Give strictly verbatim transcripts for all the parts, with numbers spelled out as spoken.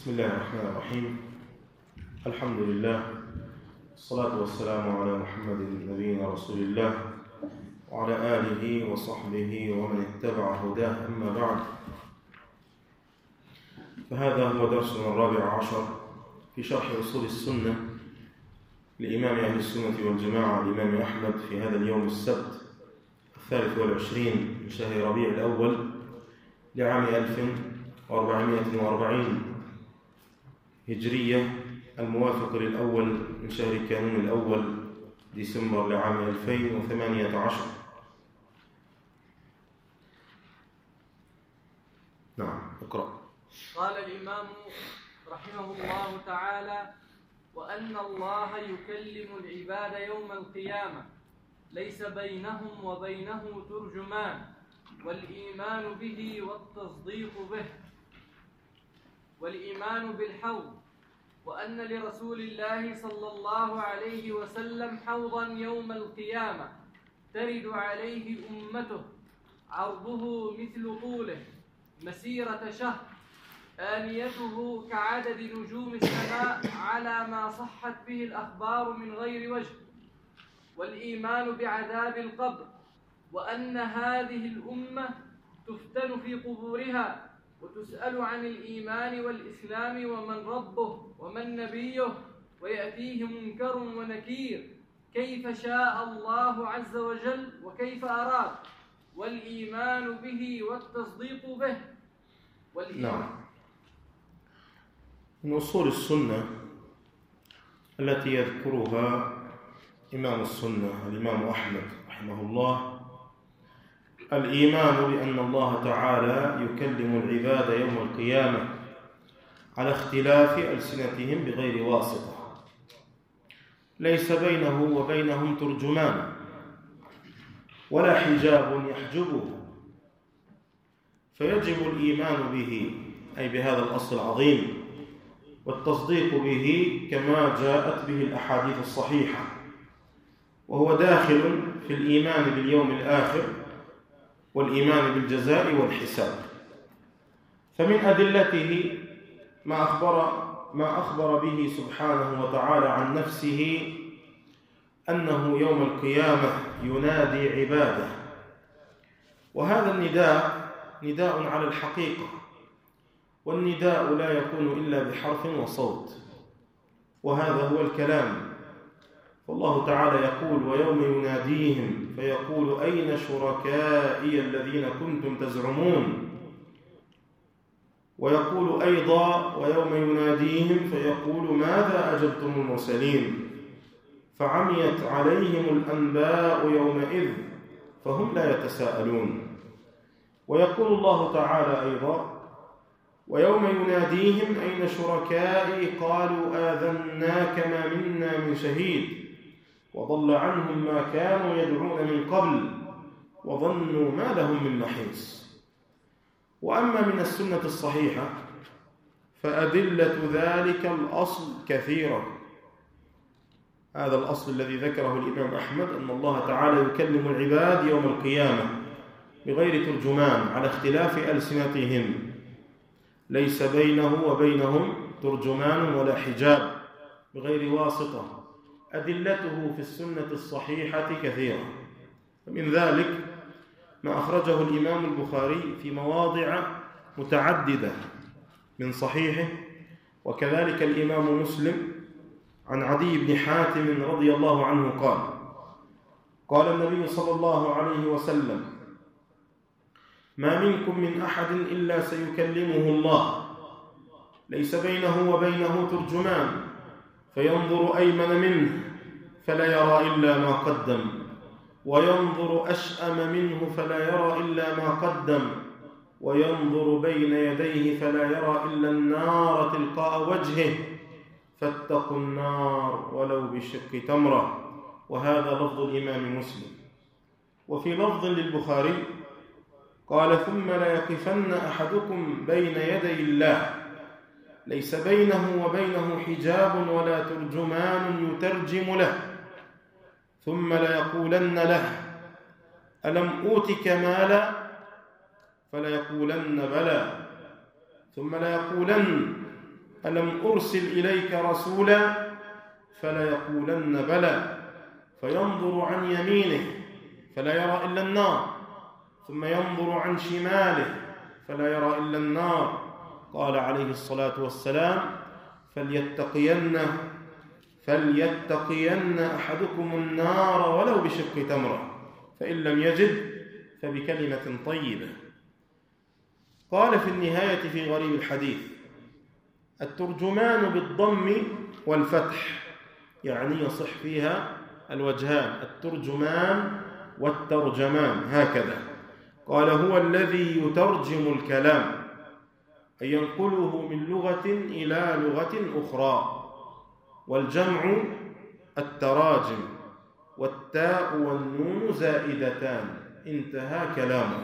بسم الله الرحمن الرحيم. الحمد لله والصلاة والسلام على محمد نبينا رسول الله وعلى آله وصحبه ومن اتبع هداه. أما بعد، فهذا هو درسنا الرابع عشر في شرح أصول السنة لإمام أهل السنة والجماعة الإمام أحمد في هذا اليوم السبت الثالث والعشرين من شهر ربيع الأول لعام ألف وأربعمائة وأربعين هجرية، الموافق للأول من شهر كانون الأول ديسمبر لعام ألفين وثمانية عشر. نعم، اقرأ. قال الإمام رحمه الله تعالى: وأن الله يكلم العباد يوم القيامة ليس بينهم وبينه ترجمان، والإيمان به والتصديق به، والإيمان بالحوض، وأن لرسول الله صلى الله عليه وسلم حوضا يوم القيامة ترد عليه أمته عرضه مثل طوله مسيرة شهر، آنيته كعدد نجوم السماء على ما صحت به الأخبار من غير وجه، والإيمان بعذاب القبر، وأن هذه الأمة تفتن في قبورها وتسأل عن الإيمان والإسلام ومن ربه ومن نبيه، ويأتيه منكر ونكير كيف شاء الله عز وجل وكيف أراد، والإيمان به والتصديق به. والإيمان نعم. من أصول السنة التي يذكرها إمام السنة الإمام أحمد رحمه الله الإيمان بأن الله تعالى يكلم العباد يوم القيامة على اختلاف ألسنتهم بغير واسطة، ليس بينه وبينهم ترجمان ولا حجاب يحجبه، فيجب الإيمان به أي بهذا الأصل العظيم، والتصديق به كما جاءت به الأحاديث الصحيحة، وهو داخل في الإيمان باليوم الآخر والإيمان بالجزاء والحساب. فمن أدلته ما أخبر, ما أخبر به سبحانه وتعالى عن نفسه أنه يوم القيامة ينادي عباده، وهذا النداء نداء على الحقيقة، والنداء لا يكون إلا بحرف وصوت، وهذا هو الكلام. والله تعالى يقول: ويوم يناديهم فيقول أين شركائي الذين كنتم تزعمون، ويقول أيضا: ويوم يناديهم فيقول ماذا أجبتم المرسلين، فعميت عليهم الأنباء يومئذ فهم لا يتساءلون. ويقول الله تعالى أيضا: ويوم يناديهم أين شركائي قالوا آذناك ما منا من شهيد وضل عنهم ما كانوا يدعون من قبل وظنوا ما لهم من محيص. وأما من السنة الصحيحة فأدلة ذلك الأصل كثيرة. هذا الأصل الذي ذكره الإمام أحمد أن الله تعالى يكلم العباد يوم القيامة بغير ترجمان على اختلاف ألسنتهم، ليس بينه وبينهم ترجمان ولا حجاب بغير واسطة. أدلته في السنة الصحيحة كثيرة، ومن ذلك ما أخرجه الإمام البخاري في مواضع متعددة من صحيحه، وكذلك الإمام مسلم عن عدي بن حاتم رضي الله عنه قال: قال النبي صلى الله عليه وسلم: ما منكم من أحد إلا سيكلمه الله ليس بينه وبينه ترجمان، فينظر أيمن منه فلا يرى إلا ما قدم، وينظر أشأم منه فلا يرى إلا ما قدم، وينظر بين يديه فلا يرى إلا النار تلقاء وجهه، فاتقوا النار ولو بشق تمرة. وهذا لفظ الإمام مسلم. وفي لفظ للبخاري قال: ثم ليقفن أحدكم بين يدي الله ليس بينه وبينه حجاب ولا ترجمان يترجم له، ثم ليقولن له: ألم أوتك مالا؟ فليقولن بلى، ثم ليقولن: ألم أرسل إليك رسولا؟ فليقولن بلى، فينظر عن يمينه فلا يرى إلا النار، ثم ينظر عن شماله فلا يرى إلا النار. قال عليه الصلاة والسلام: فليتقين فليتقين أحدكم النار ولو بشق تمرة، فإن لم يجد فبكلمة طيبة. قال في النهاية في غريب الحديث: الترجمان بالضم والفتح، يعني يصح فيها الوجهان، الترجمان والترجمان هكذا. قال: هو الذي يترجم الكلام، أي ينقله من لغة إلى لغة أخرى، والجمع التراجم، والتاء والنون زائدتان. انتهى كلامه.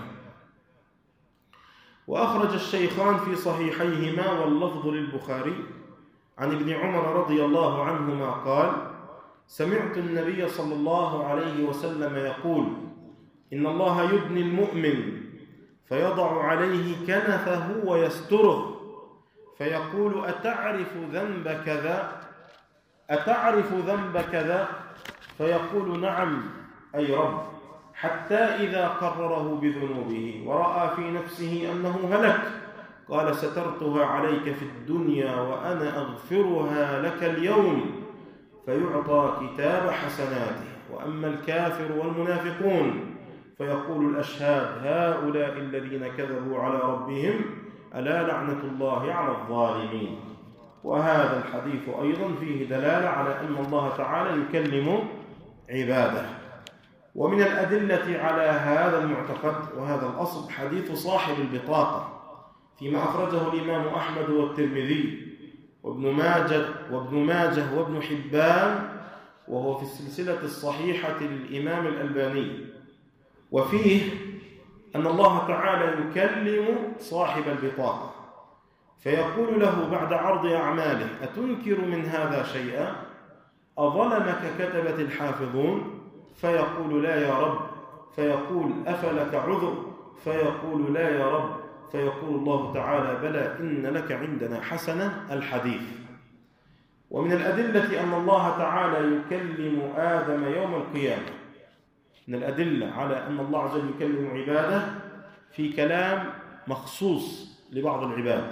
وأخرج الشيخان في صحيحيهما واللفظ للبخاري عن ابن عمر رضي الله عنهما قال: سمعت النبي صلى الله عليه وسلم يقول: إن الله يدني المؤمن فيضع عليه كنفه ويستره، فيقول: أتعرف ذنب كذا؟ أتعرف ذنب كذا؟ فيقول: نعم أي رب، حتى إذا قرره بذنوبه ورأى في نفسه أنه هلك قال: سترتها عليك في الدنيا وأنا أغفرها لك اليوم، فيعطى كتاب حسناته. وأما الكافر والمنافقون فيقول الأشهاد: هؤلاء الذين كذبوا على ربهم، ألا لعنة الله على الظالمين. وهذا الحديث أيضا فيه دلالة على أن الله تعالى يكلم عباده. ومن الأدلة على هذا المعتقد وهذا الأصل حديث صاحب البطاقة فيما أخرجه الإمام أحمد والترمذي وابن ماجه وابن ماجه وابن حبان، وهو في السلسلة الصحيحة للإمام الألباني. وفيه أن الله تعالى يكلم صاحب البطاقة فيقول له بعد عرض أعماله: أتنكر من هذا شيئا؟ أظلمك كتبة الحافظون؟ فيقول: لا يا رب. فيقول: أفلك عذر؟ فيقول: لا يا رب. فيقول الله تعالى: بلى، إن لك عندنا حسنة. الحديث. ومن الأدلة أن الله تعالى يكلم آدم يوم القيامة، من الأدلة على أن الله عز وجل يكلم عباده في كلام مخصوص لبعض العباد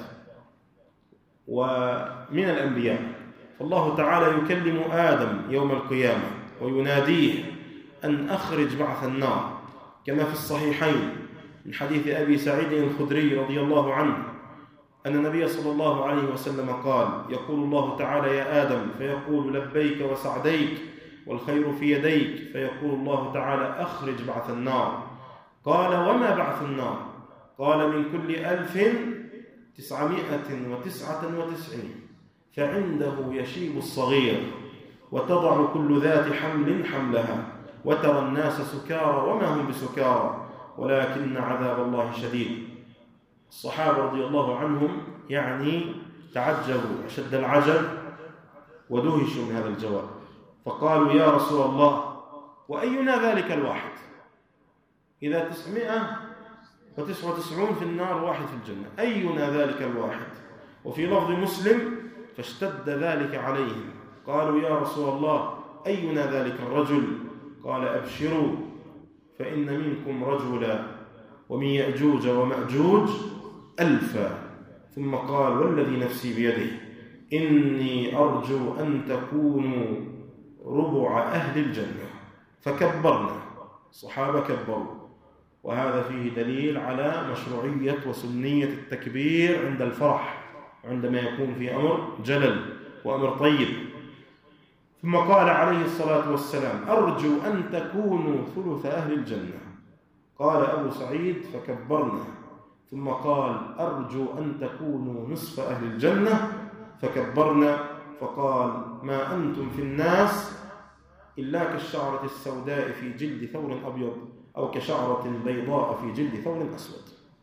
ومن الأنبياء. فالله تعالى يكلم آدم يوم القيامة ويناديه أن أخرج بعث النار، كما في الصحيحين من حديث أبي سعيد الخدري رضي الله عنه أن النبي صلى الله عليه وسلم قال: يقول الله تعالى: يا آدم، فيقول: لبيك وسعديك والخير في يديك. فيقول الله تعالى: أخرج بعث النار. قال: وما بعث النار؟ قال: من كل ألف تسعمائة وتسعة وتسعين فعنده يشيب الصغير، وتضع كل ذات حمل حملها، وترى الناس سكارى وما هم بسكارى ولكن عذاب الله شديد. الصحابة رضي الله عنهم يعني تعجبوا أشد العجب ودهشوا من هذا الجواب، فقالوا: يا رسول الله، وأينا ذلك الواحد؟ إذا تسعمائة وتسعة وتسعون في النار واحد في الجنة، أينا ذلك الواحد؟ وفي لفظ مسلم: فاشتد ذلك عليهم، قالوا: يا رسول الله، أينا ذلك الرجل؟ قال: أبشروا، فإن منكم رجلا ومن يأجوج ومأجوج ألفا. ثم قال: والذي نفسي بيده إني أرجو أن تكونوا ربع أهل الجنة. فكبرنا، الصحابة كبروا. وهذا فيه دليل على مشروعية وسنية التكبير عند الفرح وعندما يكون في أمر جلل وأمر طيب. ثم قال عليه الصلاة والسلام: أرجو أن تكونوا ثلث أهل الجنة. قال أبو سعيد: فكبرنا. ثم قال: أرجو أن تكونوا نصف أهل الجنة. فكبرنا. فقال: ما أنتم في الناس إلا كالشعرة السوداء في جلد ثور أبيض، أو كشعرة بيضاء في جلد ثور أسود.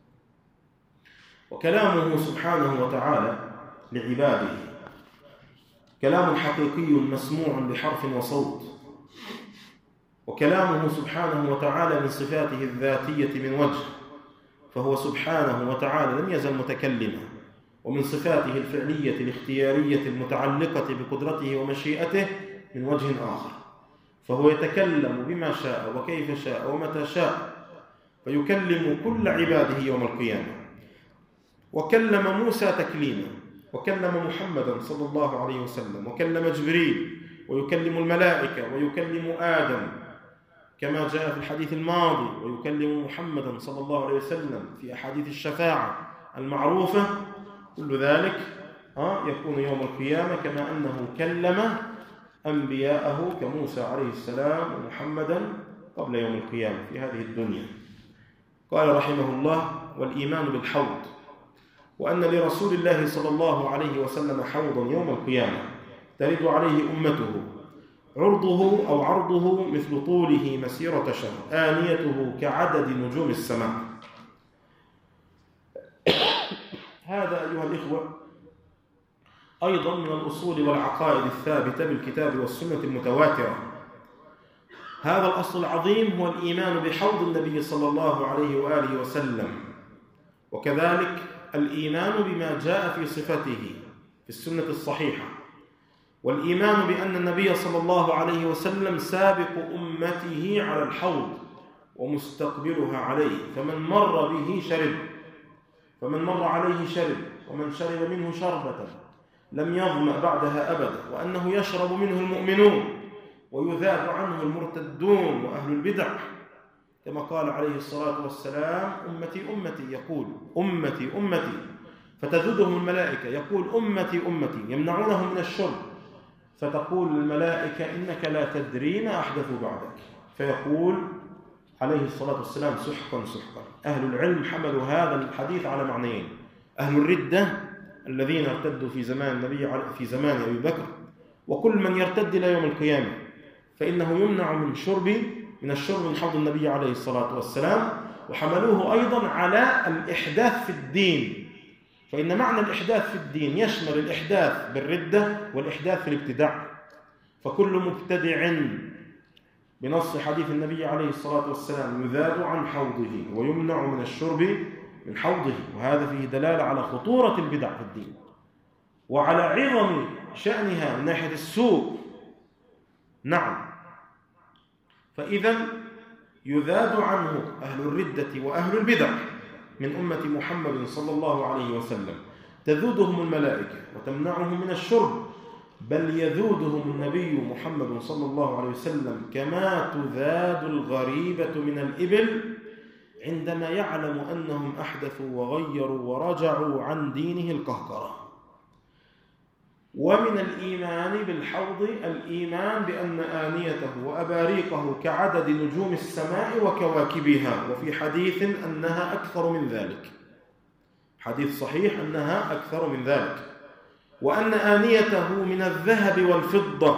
وكلامه سبحانه وتعالى لعباده كلام حقيقي مسموع بحرف وصوت، وكلامه سبحانه وتعالى من صفاته الذاتية من وجه، فهو سبحانه وتعالى لم يزل متكلما، ومن صفاته الفعلية الاختيارية المتعلقة بقدرته ومشيئته من وجه آخر، فهو يتكلم بما شاء وكيف شاء ومتى شاء، فيكلم كل عباده يوم القيامة. وكلم موسى تكليما، وكلم محمدا صلى الله عليه وسلم، وكلم جبريل، ويكلم الملائكة، ويكلم آدم كما جاء في الحديث الماضي، ويكلم محمدا صلى الله عليه وسلم في أحاديث الشفاعة المعروفة. كل ذلك يكون يوم القيامة كما أنه كلم أنبياءه كموسى عليه السلام ومحمدا قبل يوم القيامة في هذه الدنيا. قال رحمه الله: والإيمان بالحوض، وأن لرسول الله صلى الله عليه وسلم حوضا يوم القيامة ترد عليه أمته، عرضه أو عرضه مثل طوله مسيرة شهر، آنيته كعدد نجوم السماء. هذا أيها الإخوة أيضا من الأصول والعقائد الثابتة بالكتاب والسنة المتواترة. هذا الأصل العظيم هو الإيمان بحوض النبي صلى الله عليه وآله وسلم، وكذلك الإيمان بما جاء في صفته في السنة الصحيحة، والإيمان بأن النبي صلى الله عليه وسلم سابق أمته على الحوض ومستقبلها عليه، فمن مر به شرب فمن مر عليه شرب ومن شرب منه شربة لم يظمأ بعدها أبدا، وأنه يشرب منه المؤمنون ويذاب عنه المرتدون وأهل البدع، كما قال عليه الصلاة والسلام: أمتي أمتي، يقول أمتي أمتي، فتذودهم الملائكة، يقول أمتي أمتي، يمنعونهم من الشرب، فتقول الملائكة: إنك لا تدري ما أحدثوا بعدك، فيقول عليه الصلاة والسلام: سحقا سحقا. أهل العلم حملوا هذا الحديث على معنيين: أهل الردة الذين ارتدوا في زمان النبي في زمان أبي بكر، وكل من يرتد إلى يوم القيامة فإنه يمنع من شرب من الشرب من حوض النبي عليه الصلاة والسلام. وحملوه أيضا على الإحداث في الدين، فإن معنى الإحداث في الدين يشمل الإحداث بالردة والإحداث في الابتداع، فكل مبتدع بنص حديث النبي عليه الصلاة والسلام يذاد عن حوضه ويمنع من الشرب من حوضه، وهذا فيه دلالة على خطورة البدع في الدين وعلى عظم شأنها من ناحية السوء. نعم، فإذا يذاد عنه أهل الردة وأهل البدع من أمة محمد صلى الله عليه وسلم، تذودهم الملائكة وتمنعهم من الشرب، بل يذودهم النبي محمد صلى الله عليه وسلم كما تذاد الغريبة من الإبل عندما يعلم أنهم أحدثوا وغيروا ورجعوا عن دينه القهقرة. ومن الإيمان بالحوض الإيمان بأن آنيته وأباريقه كعدد نجوم السماء وكواكبها، وفي حديث أنها أكثر من ذلك، حديث صحيح أنها أكثر من ذلك، وأن آنيته من الذهب والفضة،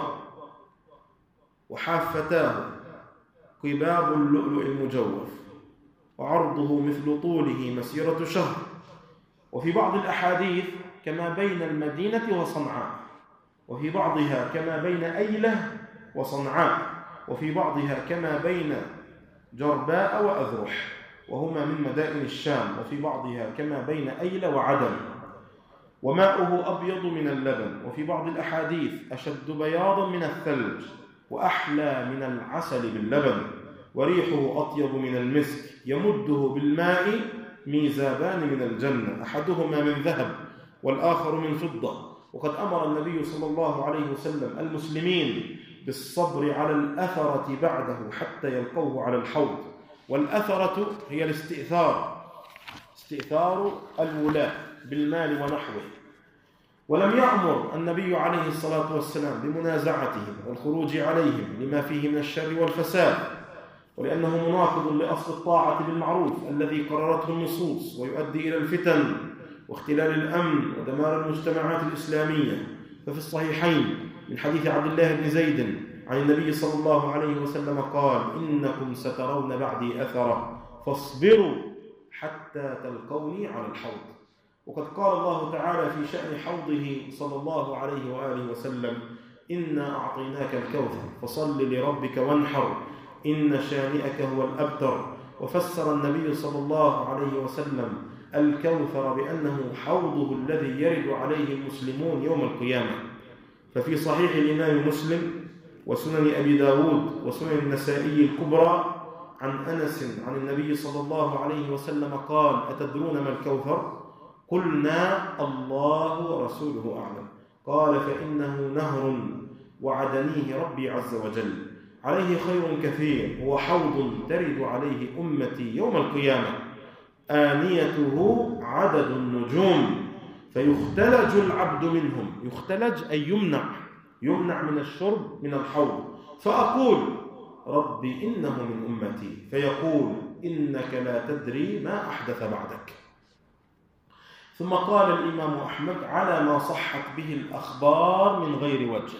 وحافتاه قباب اللؤلؤ المجوف، وعرضه مثل طوله مسيرة شهر. وفي بعض الأحاديث كما بين المدينة وصنعاء، وفي بعضها كما بين أيلة وصنعاء، وفي بعضها كما بين جرباء وأذرح، وهما من مدائن الشام، وفي بعضها كما بين أيلة وعدن، وماؤه أبيض من اللبن، وفي بعض الأحاديث أشد بياضا من الثلج، وأحلى من العسل باللبن، وريحه أطيب من المسك، يمده بالماء ميزابان من الجنة، أحدهما من ذهب والآخر من فضة. وقد أمر النبي صلى الله عليه وسلم المسلمين بالصبر على الأثرة بعده حتى يلقوه على الحوض. والأثرة هي الاستئثار، استئثار الولاة بالمال ونحوه. ولم يأمر النبي عليه الصلاة والسلام بمنازعتهم والخروج عليهم لما فيه من الشر والفساد، ولأنه مناقض لأصل الطاعة بالمعروف الذي قررته النصوص، ويؤدي إلى الفتن واختلال الأمن ودمار المجتمعات الإسلامية. ففي الصحيحين من حديث عبد الله بن زيد عن النبي صلى الله عليه وسلم قال: إنكم سترون بعدي أثرة فاصبروا حتى تلقوني على الحوض. وقد قال الله تعالى في شأن حوضه صلى الله عليه وآله وسلم: إنا أعطيناك الكوثر فصل لربك وانحر إن شانئك هو الأبتر. وفسر النبي صلى الله عليه وسلم الكوثر بأنه حوضه الذي يرد عليه المسلمون يوم القيامة. ففي صحيح الإمام مسلم وسنن أبي داود وسنن النسائي الكبرى عن أنس عن النبي صلى الله عليه وسلم قال: أتدرون ما الكوثر؟ قلنا: الله ورسوله أعلم. قال: فإنه نهر وعدنيه ربي عز وجل، عليه خير كثير، هو حوض ترد عليه أمتي يوم القيامة، آنيته عدد النجوم، فيختلج العبد منهم. يختلج أي يمنع، يمنع من الشرب من الحوض. فأقول: ربي إنه من أمتي. فيقول: إنك لا تدري ما أحدث بعدك. ثم قال الإمام أحمد: على ما صحت به الأخبار من غير وجه.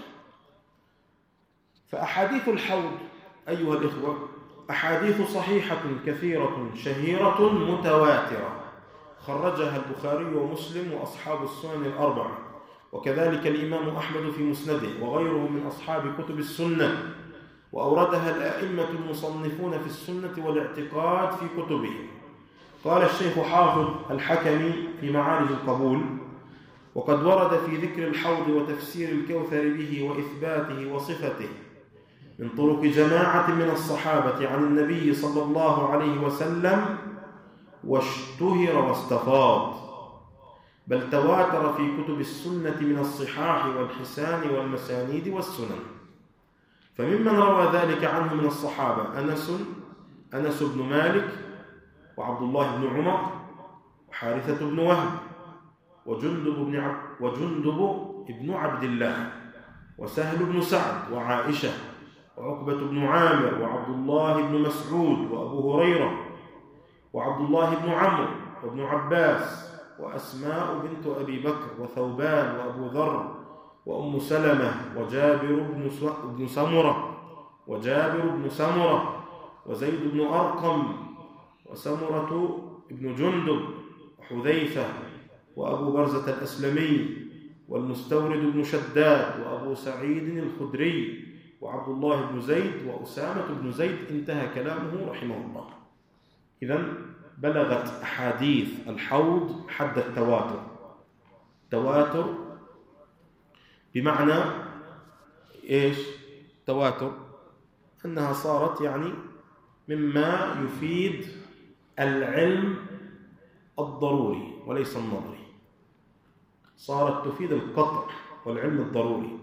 فأحاديث الحوض أيها الإخوة أحاديث صحيحة كثيرة شهيرة متواترة، خرجها البخاري ومسلم وأصحاب السنن الأربعة، وكذلك الإمام أحمد في مسنده وغيره من أصحاب كتب السنة، وأوردها الأئمة المصنفون في السنة والاعتقاد في كتبهم. قال الشيخ حافظ الحكمي في معارج القبول: وقد ورد في ذكر الحوض وتفسير الكوثر به وإثباته وصفته من طرق جماعة من الصحابة عن النبي صلى الله عليه وسلم، واشتهر واستفاض، بل تواتر في كتب السنة من الصحاح والحسان والمسانيد والسنن. فممن روى ذلك عنه من الصحابة أنس أنس بن مالك، وعبد الله بن عمر، وحارثة بن وهب، وجندب بن عبد وجندب بن عبد الله، وسهل بن سعد، وعائشة، وعقبة بن عامر، وعبد الله بن مسعود، وأبو هريرة، وعبد الله بن عمرو، وابن عباس، وأسماء بنت أبي بكر، وثوبان، وأبو ذر، وأم سلمة، وجابر بن سمرة وجابر بن سمرة وزيد بن أرقم، وسمرة بن جندب، وحذيفة، وأبو برزة الأسلمي، والمستورد بن شداد، وأبو سعيد الخدري، وعبد الله بن زيد، وأسامة بن زيد. انتهى كلامه رحمه الله. إذن بلغت أحاديث الحوض حد التواتر. تواتر بمعنى إيش؟ تواتر أنها صارت يعني مما يفيد العلم الضروري وليس النظري، صارت تفيد القطع والعلم الضروري.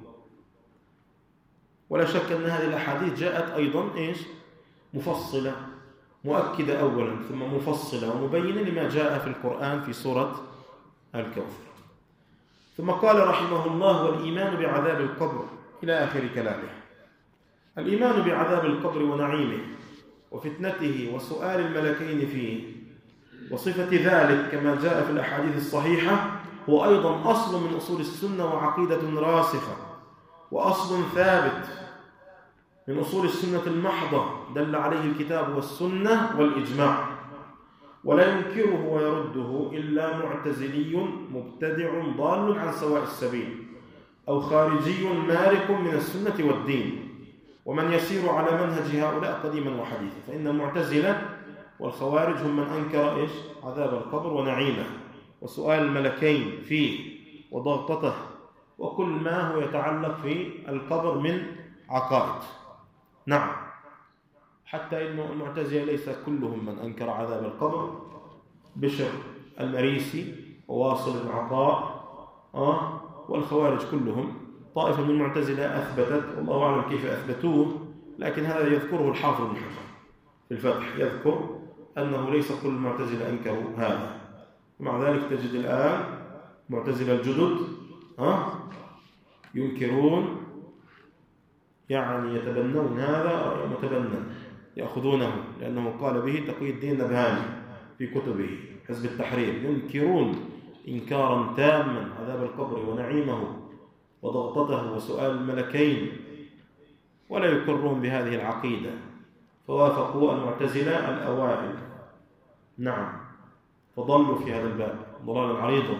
ولا شك أن هذه الأحاديث جاءت أيضا إيش؟ مفصلة، مؤكدة أولا، ثم مفصلة ومبينة لما جاء في القرآن في سورة الكوثر. ثم قال رحمه الله: والإيمان بعذاب القبر إلى آخر كلامه. الإيمان بعذاب القبر ونعيمه وفتنته وسؤال الملكين فيه وصفة ذلك كما جاء في الأحاديث الصحيحة هو أيضا أصل من أصول السنة وعقيدة راسخة وأصل ثابت من أصول السنة المحضة دل عليه الكتاب والسنة والإجماع، ولا ينكره ويرده إلا معتزلي مبتدع ضال عن سواء السبيل، أو خارجي مارق من السنة والدين، ومن يسير على منهج هؤلاء قديما وحديثا. فإن المعتزلة والخوارج هم من أنكر إيش؟ عذاب القبر ونعيمه وسؤال الملكين فيه وضغطته وكل ما هو يتعلق في القبر من عقائد. نعم، حتى إن المعتزلة ليس كلهم من أنكر عذاب القبر. بشر المريسي وواصل بن عطاء آه والخوارج كلهم. طائفة من المعتزلة أثبتت، والله أعلم كيف أثبتوه، لكن هذا يذكره الحافظ بن حجر في الفتح، يذكر أنه ليس كل المعتزلة أنكروا هذا. ومع ذلك تجد الآن معتزلة الجدد آه ينكرون، يعني يتبنون هذا رأي متبنى، يأخذونه لأنه قال به تقي الدين النبهاني في كتبه حزب التحرير، ينكرون إنكارا تاما عذاب القبر ونعيمه وضغطته وسؤال الملكين، ولا يقرون بهذه العقيدة، فوافقوا المعتزلة الأوائل. نعم، فضلوا في هذا الباب ضلالا عريضا.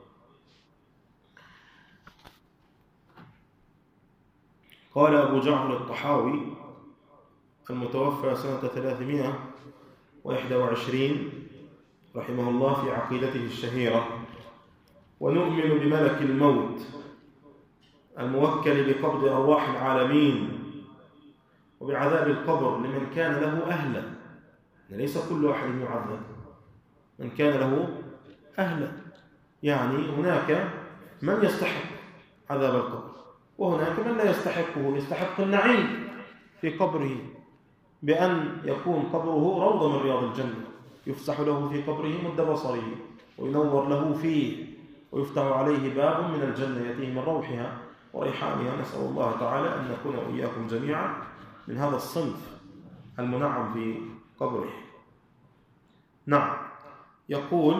قال أبو جعفر الطحاوي المتوفى سنة ثلاثمائة وواحد وعشرين رحمه الله في عقيدته الشهيرة: ونؤمن بملك الموت الموكل بقبض أرواح العالمين وبعذاب القبر لمن كان له أهلا. ليس كل أحد يعذب، من كان له أهلا، يعني هناك من يستحق عذاب القبر وهناك من لا يستحقه، يستحق النعيم في قبره بأن يكون قبره روضة من رياض الجنة، يفسح له في قبره مد بصره وينور له فيه ويفتح عليه باب من الجنة يأتيه من روحها وريحانها. نسأل الله تعالى أن نكون وإياكم جميعا من هذا الصنف المنعم في قبره. نعم، يقول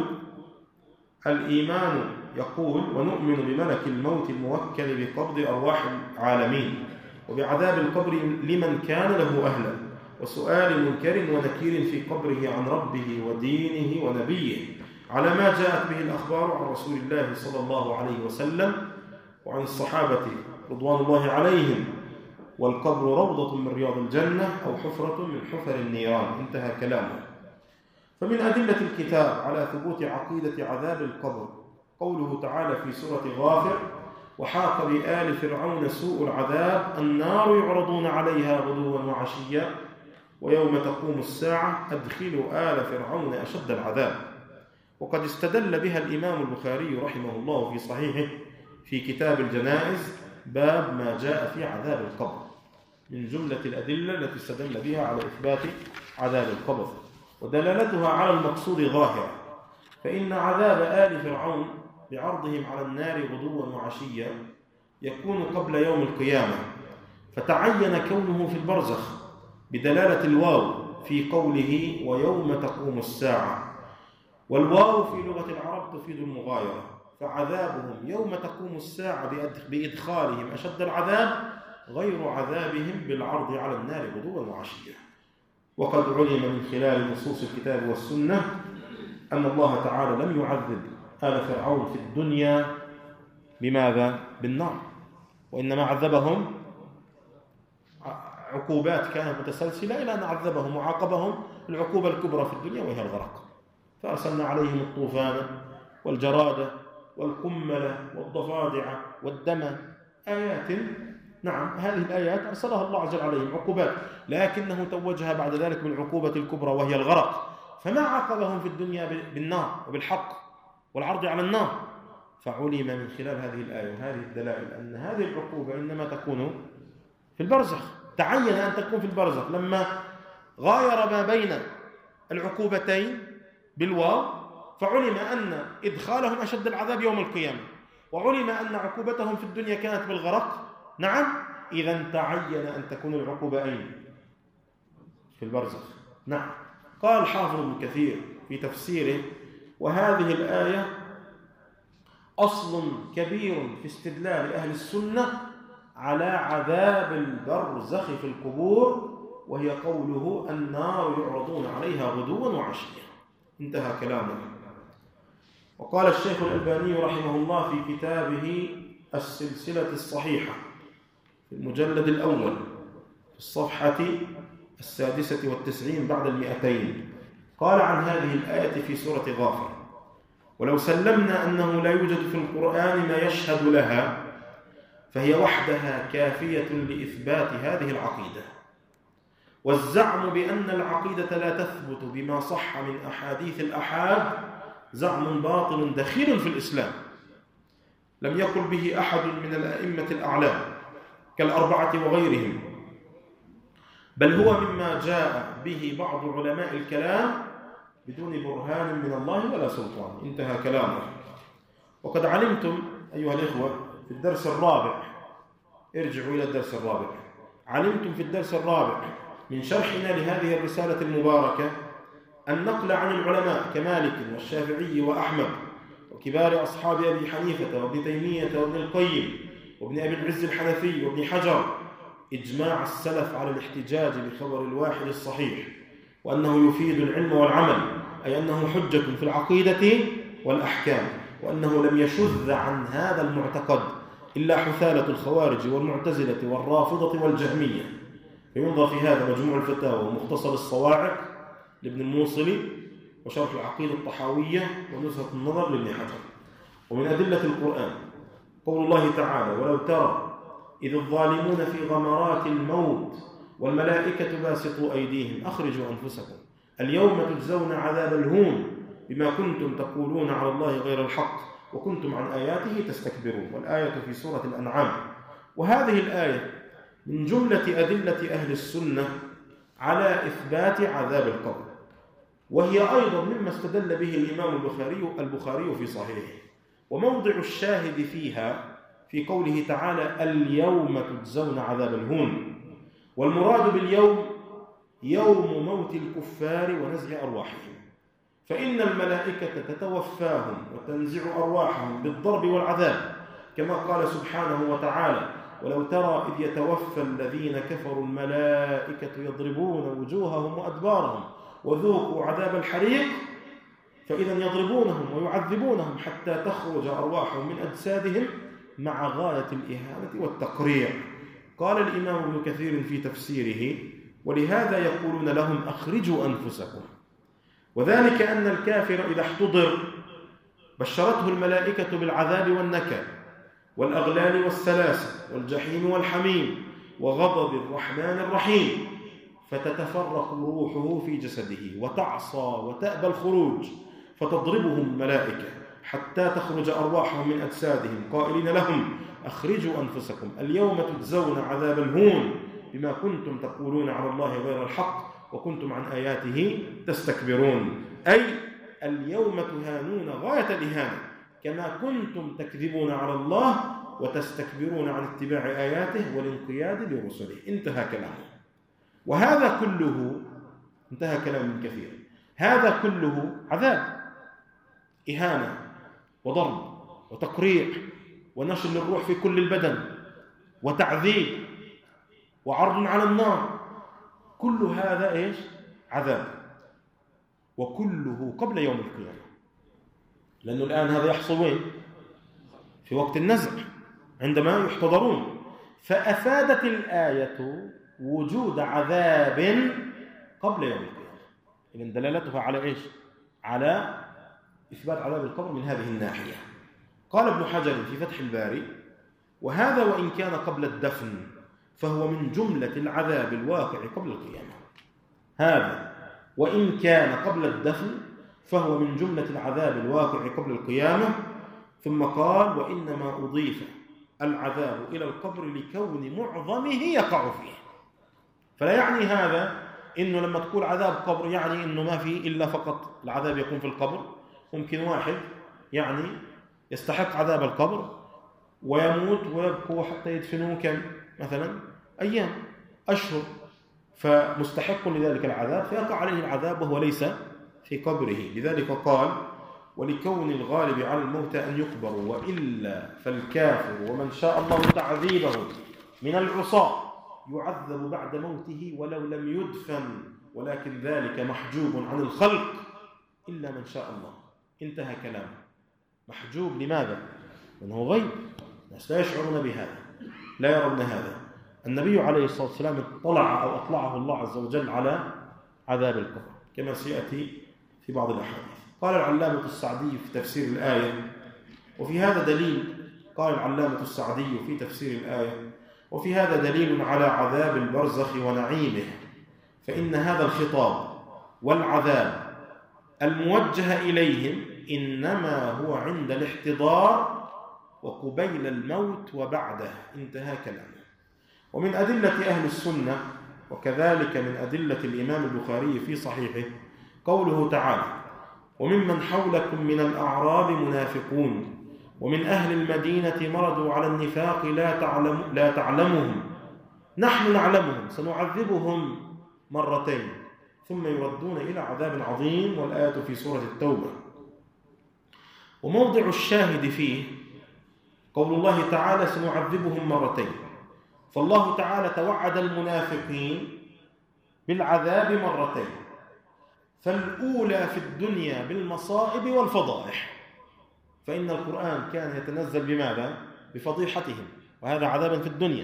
الإيمان، يقول: ونؤمن بملك الموت الموكل بقبض أرواح العالمين وبعذاب القبر لمن كان له أهلا وسؤال منكر ونكير في قبره عن ربه ودينه ونبيه على ما جاءت به الأخبار عن رسول الله صلى الله عليه وسلم وعن الصحابة رضوان الله عليهم، والقبر روضة من رياض الجنة أو حفرة من حفر النيران. انتهى كلامه. فمن أدلة الكتاب على ثبوت عقيدة عذاب القبر قوله تعالى في سورة غافر: وحاق بآل فرعون سوء العذاب النار يعرضون عليها غدوا وعشيا ويوم تقوم الساعة أدخلوا آل فرعون أشد العذاب. وقد استدل بها الإمام البخاري رحمه الله في صحيحه في كتاب الجنائز باب ما جاء في عذاب القبر، من جملة الأدلة التي استدل بها على إثبات عذاب القبر، ودلالتها على المقصود ظاهرة، فإن عذاب آل فرعون بعرضهم على النار غدوا وعشيا يكون قبل يوم القيامة، فتعين كونه في البرزخ بدلالة الواو في قوله ويوم تقوم الساعة، والواو في لغة العرب تفيد المغايرة، فعذابهم يوم تقوم الساعة بإدخالهم أشد العذاب غير عذابهم بالعرض على النار غدوا وعشيا. وقد علم من خلال نصوص الكتاب والسنة أن الله تعالى لم يعذب آل فرعون في الدنيا بماذا؟ بالنار، وإنما عذبهم عقوبات كانت متسلسلة إلى أن عذبهم وعاقبهم العقوبة الكبرى في الدنيا وهي الغرق، فأرسلنا عليهم الطوفان والجرادة والقملة والضفادع والدم، آيات. نعم، هذه الآيات أرسلها الله عز وجل عليهم عقوبات، لكنه توجها بعد ذلك بالعقوبة الكبرى وهي الغرق، فما عاقبهم في الدنيا بالنار وبالحق والعرض على النار. فعلم من خلال هذه الآية وهذه الدلائل أن هذه العقوبة إنما تكون في البرزخ، تعين أن تكون في البرزخ لما غاير ما بين العقوبتين بالواو، فعلم أن إدخالهم أشد العذاب يوم القيامة، وعلم أن عقوبتهم في الدنيا كانت بالغرق. نعم، إذا تعين أن تكون العقوبة أين؟ في البرزخ. نعم. قال حافظ ابن كثير في تفسيره: وهذه الآية أصل كبير في استدلال أهل السنة على عذاب البرزخ في القبور، وهي قوله النار يعرضون عليها غدوا وعشيا. انتهى كلامه. وقال الشيخ الألباني رحمه الله في كتابه السلسلة الصحيحة في المجلد الأول في الصفحة السادسة والتسعين بعد المئتين، قال عن هذه الآية في سورة غافر: ولو سلمنا أنه لا يوجد في القرآن ما يشهد لها فهي وحدها كافية لإثبات هذه العقيدة. والزعم بأن العقيدة لا تثبت بما صح من أحاديث الأحاد زعم باطل دخيل في الإسلام، لم يقل به أحد من الأئمة الأعلام كالأربعة وغيرهم، بل هو مما جاء به بعض علماء الكلام بدون برهان من الله ولا سلطان. انتهى كلامه. وقد علمتم أيها الإخوة في الدرس الرابع، ارجعوا إلى الدرس الرابع، علمتم في الدرس الرابع من شرحنا لهذه الرسالة المباركة النقل عن العلماء كمالك والشافعي وأحمد وكبار أصحاب أبي حنيفة وابن تيمية وابن القيم وابن أبي العز الحنفي وابن حجر إجماع السلف على الاحتجاج بخبر الواحد الصحيح، وأنه يفيد العلم والعمل، أي أنه حجة في العقيدة والأحكام، وأنه لم يشذ عن هذا المعتقد إلا حثالة الخوارج والمعتزلة والرافضة والجهمية. فينظر في هذا مجموع الفتاوى ومختصر الصواعق لابن الموصلي وشرح العقيدة الطحاوية ونزهة النظر لابن حجر. ومن أدلة القرآن قول الله تعالى: ولو ترى إذ الظالمون في غمرات الموت والملائكة باسطوا أيديهم أخرجوا أنفسكم اليوم تجزون عذاب الهون بما كنتم تقولون على الله غير الحق وكنتم عن آياته تستكبرون. والآية في سورة الأنعام. وهذه الآية من جملة أدلة أهل السنة على إثبات عذاب القبر، وهي أيضا مما استدل به الإمام البخاري البخاري في صحيحه. وموضع الشاهد فيها في قوله تعالى: اليوم تجزون عذاب الهون. والمراد باليوم يوم موت الكفار ونزع أرواحهم، فإن الملائكة تتوفاهم وتنزع أرواحهم بالضرب والعذاب، كما قال سبحانه وتعالى: ولو ترى إذ يتوفى الذين كفروا الملائكة يضربون وجوههم وأدبارهم وذوقوا عذاب الحريق، فإذا يضربونهم ويعذبونهم حتى تخرج أرواحهم من أجسادهم مع غاية الإهانة والتقريع. قال الإمام ابن كثير في تفسيره: ولهذا يقولون لهم أخرجوا أنفسكم، وذلك أن الكافر إذا احتضر بشرته الملائكة بالعذاب والنكال والأغلال والسلاسل والجحيم والحميم وغضب الرحمن الرحيم، فتتفرق روحه في جسده وتعصى وتأبى الخروج، فتضربهم الملائكة حتى تخرج أرواحهم من أجسادهم قائلين لهم: أخرجوا أنفسكم اليوم تجزون عذاب الهون بما كنتم تقولون على الله غير الحق وكنتم عن آياته تستكبرون. أي اليوم تهانون غاية الإهانة كما كنتم تكذبون على الله وتستكبرون عن اتباع آياته والانقياد لرسله. انتهى كلامه. وهذا كله انتهى كلام من كثير. هذا كله عذاب، إهانة وضرب وتقريع ونشر للروح في كل البدن وتعذيب وعرض على النار، كل هذا إيش؟ عذاب، وكله قبل يوم القيامة. لأنه الآن هذا يحصل وين؟ في وقت النزع عندما يحتضرون. فأفادت الآية وجود عذاب قبل يوم القيامة. إذن دلالتها على إيش؟ على إثبات عذاب القبر من هذه الناحية. قال ابن حجر في فتح الباري: وهذا وإن كان قبل الدفن فهو من جملة العذاب الواقع قبل القيامة. هذا وإن كان قبل الدفن فهو من جملة العذاب الواقع قبل القيامة. ثم قال: وإنما أضيف العذاب إلى القبر لكون معظمه يقع فيه. فلا يعني هذا إنه لما تقول عذاب قبر يعني إنه ما في إلا فقط العذاب يكون في القبر. ممكن واحد يعني يستحق عذاب القبر ويموت ويبقوا حتى يدفنوه كم مثلا أيام أشهر، فمستحق لذلك العذاب فيقع عليه العذاب وهو ليس في قبره. لذلك قال: ولكون الغالب على الموتى أن يقبروا، وإلا فالكافر ومن شاء الله تعذيبه من العصاة يعذب بعد موته ولو لم يدفن، ولكن ذلك محجوب عن الخلق إلا من شاء الله. انتهى كلامه. محجوب لماذا؟ لأنه غيب، الناس لا يشعرون بهذا، لا يرون هذا. النبي عليه الصلاة والسلام اطلع أو أطلعه الله عز وجل على عذاب القبر كما سيأتي في بعض الأحاديث. قال العلامة السعدي في تفسير الآية: وفي هذا دليل. قال العلامة السعدي في تفسير الآية: وفي هذا دليل على عذاب البرزخ ونعيمه، فإن هذا الخطاب والعذاب الموجه إليهم إنما هو عند الاحتضار وقبيل الموت وبعده. انتهى كلامه. ومن أدلة أهل السنة وكذلك من أدلة الإمام البخاري في صحيحه قوله تعالى: وممن حولكم من الأعراب منافقون ومن أهل المدينة مردوا على النفاق لا تعلم لا تعلمهم نحن نعلمهم سنعذبهم مرتين ثم يردون إلى عذاب عظيم. والآية في سورة التوبة. وموضع الشاهد فيه قول الله تعالى: سنعذبهم مرتين. فالله تعالى توعد المنافقين بالعذاب مرتين، فالأولى في الدنيا بالمصائب والفضائح، فإن القرآن كان يتنزل بماذا؟ بفضيحتهم، وهذا عذابا في الدنيا.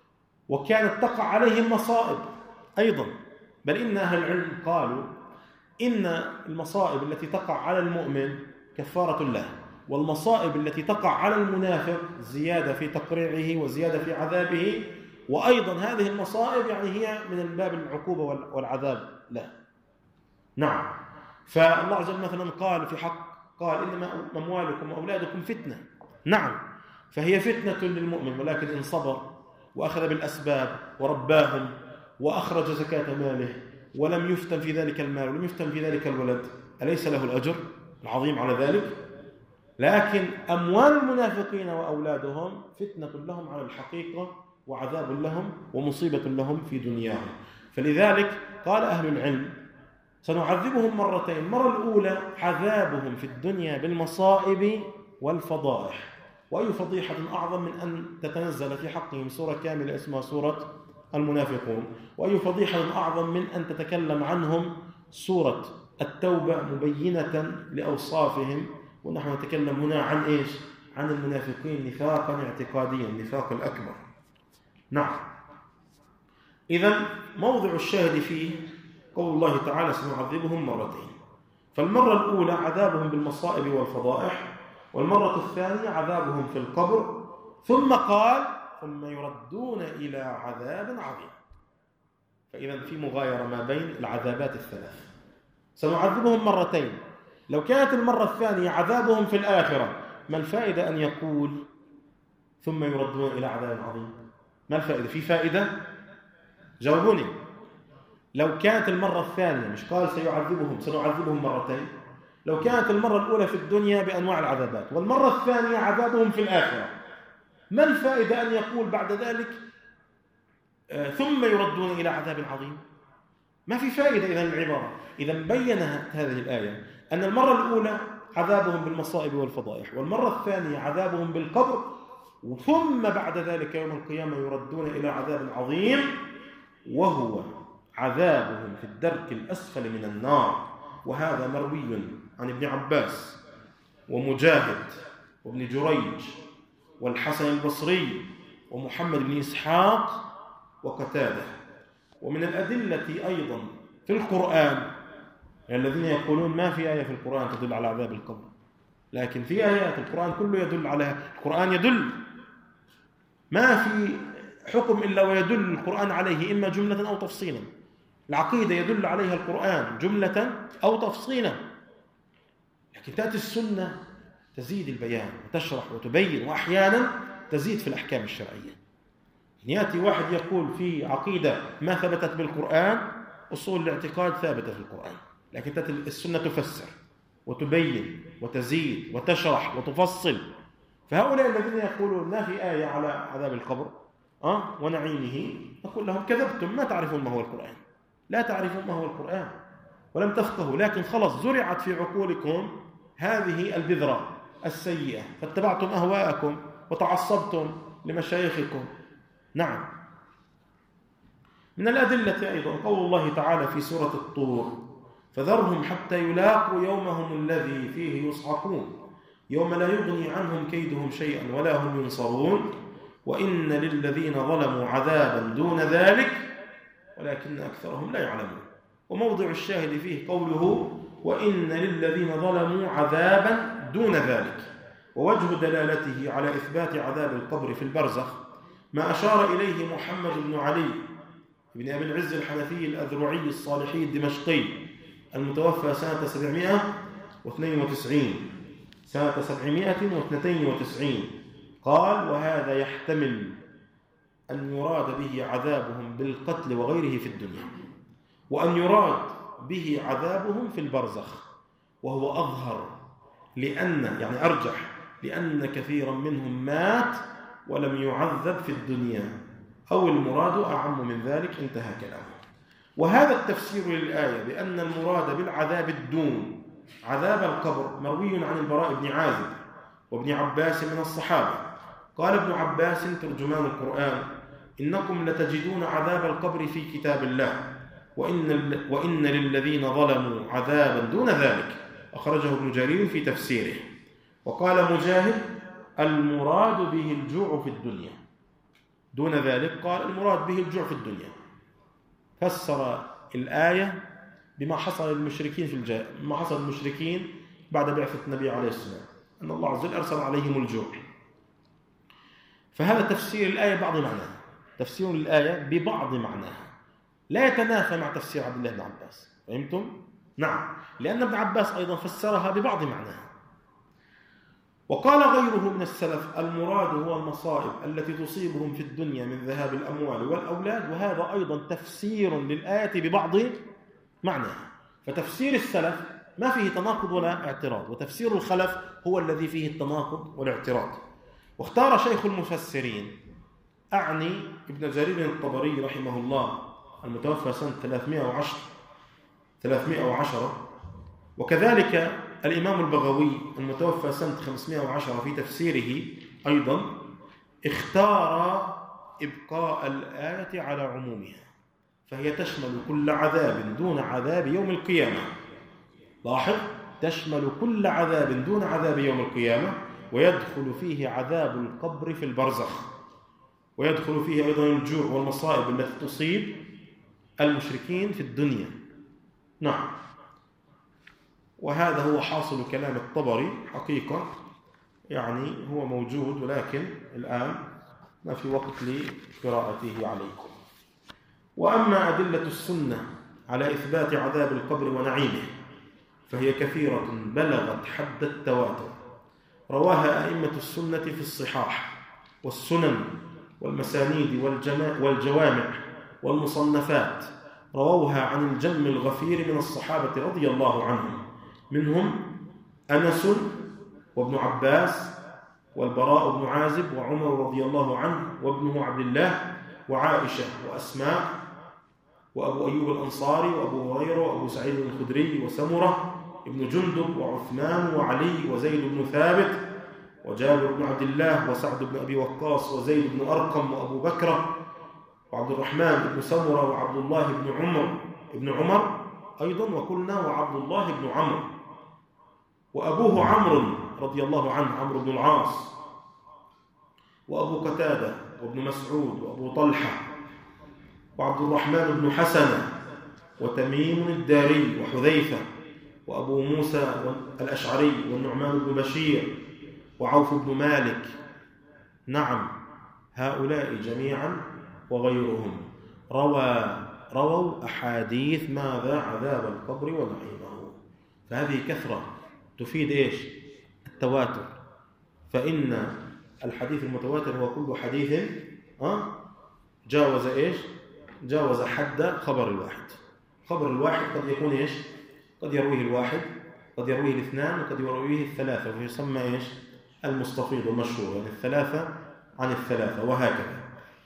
وكانت تقع عليهم مصائب أيضا، بل إن أهل العلم قالوا إن المصائب التي تقع على المؤمن كفارة له، والمصائب التي تقع على المنافق زيادة في تقريعه وزيادة في عذابه، وأيضا هذه المصائب يعني هي من باب العقوبة والعذاب له. نعم. فالله عز وجل مثلا قال في حق قال إنما أموالكم وأولادكم فتنة. نعم، فهي فتنة للمؤمن، ولكن إن صبر وأخذ بالأسباب ورباهم وأخرج زكاة ماله ولم يفتن في ذلك المال ولم يفتن في ذلك الولد، أليس له الأجر العظيم على ذلك؟ لكن أموال المنافقين وأولادهم فتنة لهم على الحقيقة وعذاب لهم ومصيبة لهم في دنياهم. فلذلك قال أهل العلم سنعذبهم مرتين. المرة الأولى عذابهم في الدنيا بالمصائب والفضائح، وأي فضيحة أعظم من أن تتنزل في حقهم سورة كاملة اسمها سورة المنافقون، وأي فضيحة أعظم من أن تتكلم عنهم سورة التوبة مبينة لأوصافهم. ونحن نتكلم هنا عن إيش؟ عن المنافقين نفاقا اعتقاديا، النفاق الأكبر. نعم. إذن موضع الشاهد فيه قول الله تعالى سنعذبهم مرتين. فالمرة الأولى عذابهم بالمصائب والفضائح، والمرة الثانية عذابهم في القبر، ثم قال ثم يردون إلى عذاب عظيم. فإذا في مغايرة ما بين العذابات الثلاث. سنعذبهم مرتين، لو كانت المرة الثانية عذابهم في الآخرة، ما الفائدة أن يقول ثم يردون إلى عذاب عظيم؟ ما الفائدة؟ في فائدة؟ جاوبوني. لو كانت المرة الثانية مش قال سيعذبهم سنعذبهم مرتين، لو كانت المرة الأولى في الدنيا بأنواع العذابات والمرة الثانية عذابهم في الآخرة، ما الفائدة أن يقول بعد ذلك آه ثم يردون إلى عذاب عظيم؟ ما في فائدة إذن العبارة. إذن بينها هذه الآية أن المرة الأولى عذابهم بالمصائب والفضائح، والمرة الثانية عذابهم بالقبر، ثم بعد ذلك يوم القيامة يردون إلى عذاب عظيم، وهو عذابهم في الدرك الأسفل من النار. وهذا مروي عن ابن عباس ومجاهد وابن جريج والحسن البصري ومحمد بن إسحاق وقتادة. ومن الأدلة أيضا في القرآن الذين يقولون ما في آية في القرآن تدل على عذاب القبر، لكن في آيات القرآن كله يدل عليها. القرآن يدل، ما في حكم إلا ويدل القرآن عليه إما جملة أو تفصيلا. العقيدة يدل عليها القرآن جملة أو تفصيلا، لكن تأتي السنة تزيد البيان وتشرح وتبين، وأحيانا تزيد في الأحكام الشرعية. يأتي واحد يقول في عقيدة ما ثبتت بالقرآن، أصول الاعتقاد ثابتة في القرآن، لكن تأتي السنة تفسر وتبين وتزيد وتشرح وتفصل. فهؤلاء الذين يقولون ما في آية على عذاب القبر أه؟ ونعيمه، نقول لهم كذبتم، ما تعرفون ما هو القرآن، لا تعرفون ما هو القرآن ولم تفقهوا، لكن خلص زرعت في عقولكم هذه البذرة السيئة فاتبعتم أهواءكم وتعصبتم لمشايخكم. نعم. من الأدلة أيضا قول الله تعالى في سورة الطور فذرهم حتى يلاقوا يومهم الذي فيه يصعقون يوم لا يغني عنهم كيدهم شيئا ولا هم ينصرون وإن للذين ظلموا عذابا دون ذلك ولكن أكثرهم لا يعلمون. وموضع الشاهد فيه قوله وإن للذين ظلموا عذابا دون ذلك، ووجه دلالته على إثبات عذاب القبر في البرزخ ما أشار إليه محمد بن علي بن أبي العز الحنفي الأذرعي الصالحي الدمشقي المتوفى سنة سبعمائة واثنين وتسعين سنة سبعمائة واثنين وتسعين قال وهذا يحتمل أن يراد به عذابهم بالقتل وغيره في الدنيا، وأن يراد به عذابهم في البرزخ، وهو أظهر لأن يعني أرجح لأن كثيرا منهم مات ولم يعذب في الدنيا، أو المراد أعم من ذلك. انتهى كلامه. وهذا التفسير للآية بأن المراد بالعذاب الدون عذاب القبر مروي عن البراء بن عازب وابن عباس من الصحابة. قال ابن عباس ترجمان القرآن إنكم لتجدون عذاب القبر في كتاب الله وإن, وإن للذين ظلموا عذابا دون ذلك، أخرجه ابن جرير في تفسيره. وقال مجاهد المراد به الجوع في الدنيا دون ذلك، قال المراد به الجوع في الدنيا. فسر الآية بما حصل للمشركين في الجاهلية، ما حصل للمشركين بعد بعثة النبي عليه السلام، أن الله عز وجل أرسل عليهم الجوع. فهذا تفسير الآية بعض معناها، تفسير الآية ببعض معناها لا يتنافى مع تفسير عبد الله بن عباس. فهمتم؟ نعم، لأن ابن عباس أيضا فسرها ببعض معناها. وقال غيره من السلف: المراد هو المصائب التي تصيبهم في الدنيا من ذهاب الأموال والأولاد، وهذا أيضا تفسير للآية ببعض معناها. فتفسير السلف ما فيه تناقض ولا اعتراض، وتفسير الخلف هو الذي فيه التناقض والاعتراض. واختار شيخ المفسرين، أعني ابن جرير الطبري رحمه الله المتوفى سنة ثلاثمائة وعشرة، وكذلك الإمام البغوي المتوفى سنة خمسمائة وعشرة في تفسيره أيضا، اختار إبقاء الآية على عمومها، فهي تشمل كل عذاب دون عذاب يوم القيامة. لاحظ، تشمل كل عذاب دون عذاب يوم القيامة، ويدخل فيه عذاب القبر في البرزخ، ويدخل فيه أيضا الجوع والمصائب التي تصيب المشركين في الدنيا. نعم، وهذا هو حاصل كلام الطبري حقيقة، يعني هو موجود، ولكن الآن ما في وقت لقراءته عليكم. وأما أدلة السنة على إثبات عذاب القبر ونعيمه فهي كثيرة بلغت حد التواتر، رواها أئمة السنة في الصحاح والسنن والمسانيد والجوامع والمصنفات، رووها عن الجم الغفير من الصحابة رضي الله عنهم، منهم أنس وابن عباس والبراء بن عازب وعمر رضي الله عنه وابنه عبد الله وعائشة وأسماء وأبو أيوب الأنصاري وأبو هريرة وأبو سعيد الخدري وسمرة ابن جندب وعثمان وعلي وزيد بن ثابت وجابر بن عبد الله وسعد بن أبي وقاص وزيد بن أرقم وأبو بكر وعبد الرحمن بن سمرة وعبد الله بن عمر ابن عمر أيضا، وقلنا وعبد الله بن عمرو، وأبوه عمرو رضي الله عنه عمرو بن العاص، وأبو قتادة وابن مسعود وأبو طلحة وعبد الرحمن بن حسنة وتميم الداري وحذيفة وأبو موسى الأشعري والنعمان بن بشير وعوف بن مالك. نعم، هؤلاء جميعا وغيرهم روى رووا أحاديث ماذا؟ عذاب القبر ونعيمه. فهذه كثرة تفيد إيش؟ التواتر. فإن الحديث المتواتر هو كل حديث أه؟ جاوز إيش؟ جاوز حد خبر الواحد. خبر الواحد قد يكون إيش؟ قد يرويه الواحد، قد يرويه الاثنان، وقد يرويه الثلاثة، ويسمى إيش؟ المستفيض والمشهور، يعني الثلاثة عن الثلاثة وهكذا.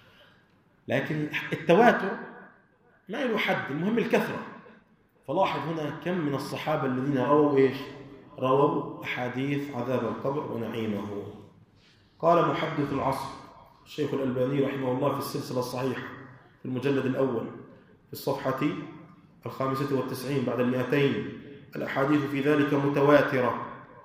لكن التواتر ما له حد، المهم الكثرة. فلاحظ هنا كم من الصحابة الذين رووا إيش؟ رووا أحاديث عذاب القبر ونعيمه. قال محدث العصر الشيخ الألباني رحمه الله في السلسلة الصحيحة في المجلد الأول في الصفحة الخامسة والتسعين بعد المئتين: الأحاديث في ذلك متواترة،